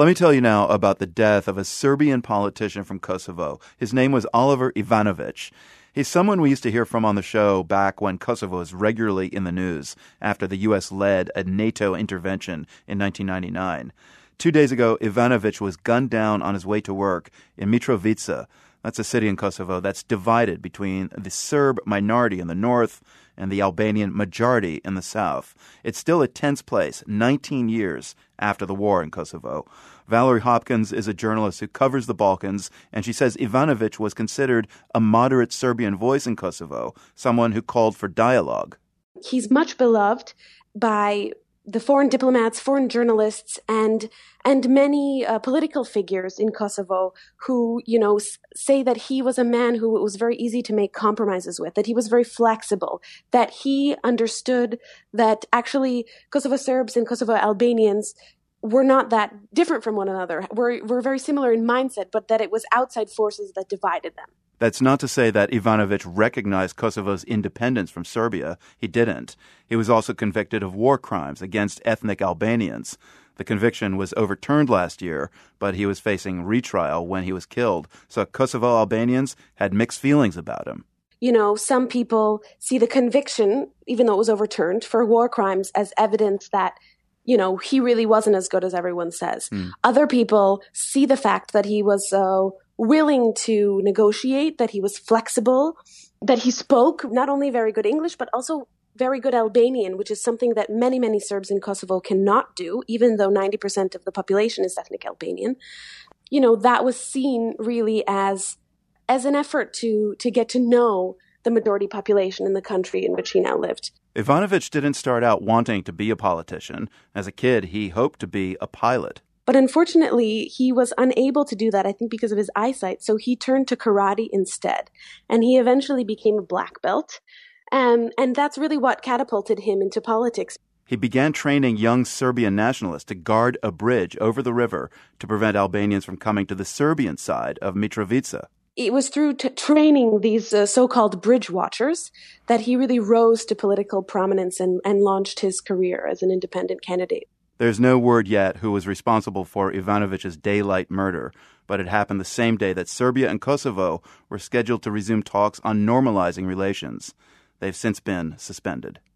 Let me tell you now about the death of a Serbian politician from Kosovo. His name was Oliver Ivanović. He's someone we used to hear from on the show back when Kosovo was regularly in the news after the U.S. led a NATO intervention in 1999. 2 days ago, Ivanović was gunned down on his way to work in Mitrovica. That's a city in Kosovo that's divided between the Serb minority in the north and the Albanian majority in the south. It's still a tense place 19 years after the war in Kosovo. Valerie Hopkins is a journalist who covers the Balkans, and she says Ivanović was considered a moderate Serbian voice in Kosovo, someone who called for dialogue. He's much beloved by the foreign diplomats, foreign journalists, and many political figures in Kosovo who, say that he was a man who it was very easy to make compromises with, that he was very flexible, that he understood that actually Kosovo Serbs and Kosovo Albanians were not that different from one another. We're very similar in mindset, but that it was outside forces that divided them. That's not to say that Ivanović recognized Kosovo's independence from Serbia. He didn't. He was also convicted of war crimes against ethnic Albanians. The conviction was overturned last year, but he was facing retrial when he was killed. So Kosovo Albanians had mixed feelings about him. Some people see the conviction, even though it was overturned, for war crimes as evidence that he really wasn't as good as everyone says. Other people see the fact that he was willing to negotiate, that he was flexible, that he spoke not only very good English, but also very good Albanian, which is something that many, many Serbs in Kosovo cannot do, even though 90% of the population is ethnic Albanian. That was seen really as an effort to get to know the majority population in the country in which he now lived. Ivanović didn't start out wanting to be a politician. As a kid, he hoped to be a pilot. But unfortunately, he was unable to do that, I think because of his eyesight. So he turned to karate instead. And he eventually became a black belt. And that's really what catapulted him into politics. He began training young Serbian nationalists to guard a bridge over the river to prevent Albanians from coming to the Serbian side of Mitrovica. It was through training these so-called bridge watchers that he really rose to political prominence and launched his career as an independent candidate. There's no word yet who was responsible for Ivanović's daylight murder, but it happened the same day that Serbia and Kosovo were scheduled to resume talks on normalizing relations. They've since been suspended.